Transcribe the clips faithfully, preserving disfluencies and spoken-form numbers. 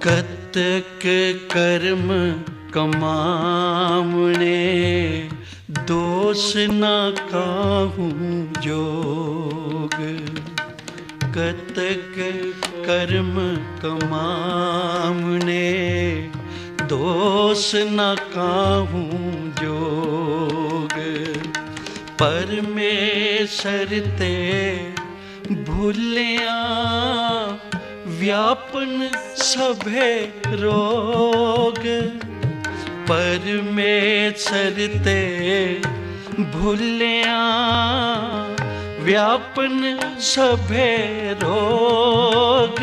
कतक कर्म कमावने, दोष न काहू जोग। कतक कर्म कमावने, दोष न काहू जोग। परमेश्वर ते भूलिया, व्यापन सभे रोग। परमेश्वर ते भूलिया, व्यापन सभे रोग।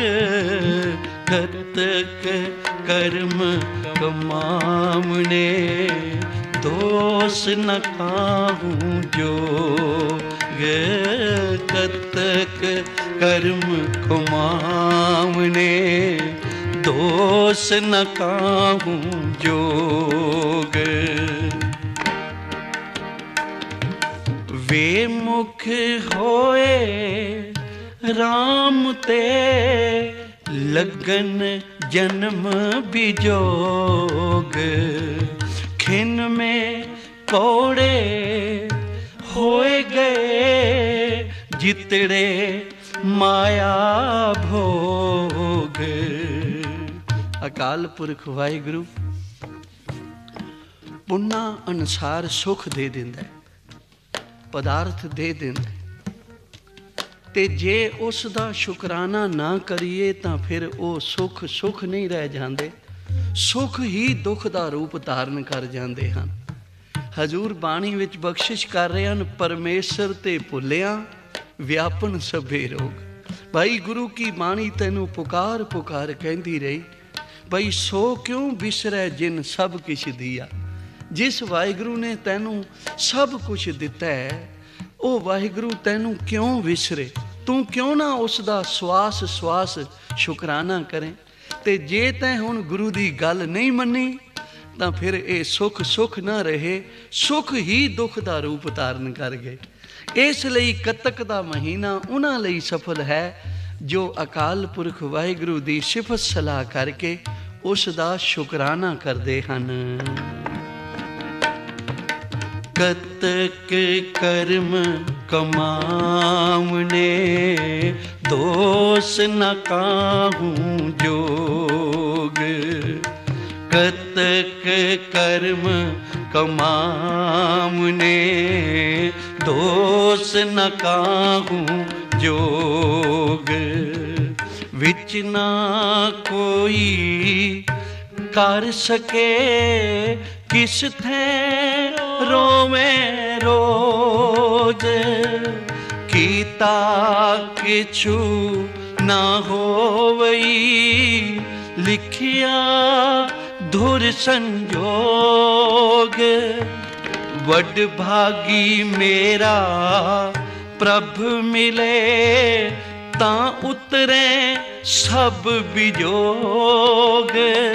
कतक कर्म कमावने, दोष न काहू जोग। कतक कर्म कमावने, दोष न काहू जोग। वे मुख होए राम ते, लगन जन्म बिजोग। खिन में कौड़े होए गए, जितड़े माया भोग। अकाल पुरख वाहिगुरु पुन्ना अनुसार सुख दे दिंदा, पदार्थ दे दिंदा, ते जे उस दा शुकराना ना करिए तां फिर वो सुख सुख नहीं रह जाते, सुख ही दुख दा रूप धारण कर जाते हैं। हजूर बाणी विच बख्शिश कर रहे हैं, परमेश्वर ते भुलिया व्यापन सभे रोग। भाई गुरु की बाणी तैनू पुकार पुकार कहती रही, भाई सो क्यों बिसरै जिन सब किश दिया। जिस वाहिगुरु ने तैनू सब कुछ दिता है, वो वाहिगुरु तैनू क्यों विसरे। तू क्यों ना उसका श्वास श्वास शुकराना करें। ते जे तैं हुण गुरु की गल नहीं मनी तां फिर ये सुख सुख ना रहे, सुख ही दुख का रूप धारण कर गए। इसलिए कतक का महीना उन्हां लई सफल है जो अकाल पुरख वाहिगुरु की सिफत सलाह करके उसका शुकराना करते हैं। कतक कर्म कमावने, दोष न काहू जोग। कतक कर्म कमावने, दोष न काहू जोग। विच ना कोई कर सके, किस थे रोवे रोज। कीता किछु ना होवई, लिखिया धुर संजोग। वड भागी मेरा प्रभ मिले, तां उतरे सब बिजोग।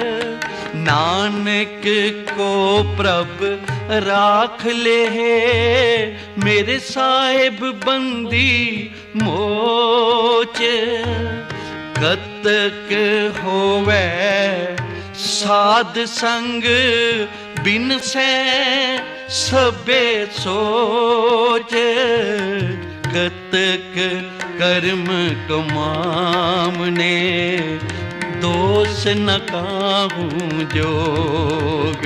नानक को प्रभ राख ले, मेरे साहिब बंदी मोच। कतक होवे साध संग, बिन से सबे सोच। कतक कर्म कमावने, दोष न काहू जोग।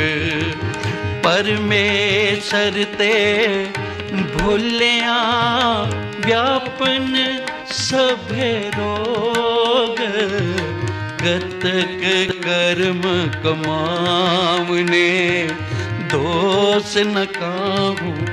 परमेश्वर ते भूलिया, व्यापन सभे रोग। कतक कर्म कमावने, दोष न काहू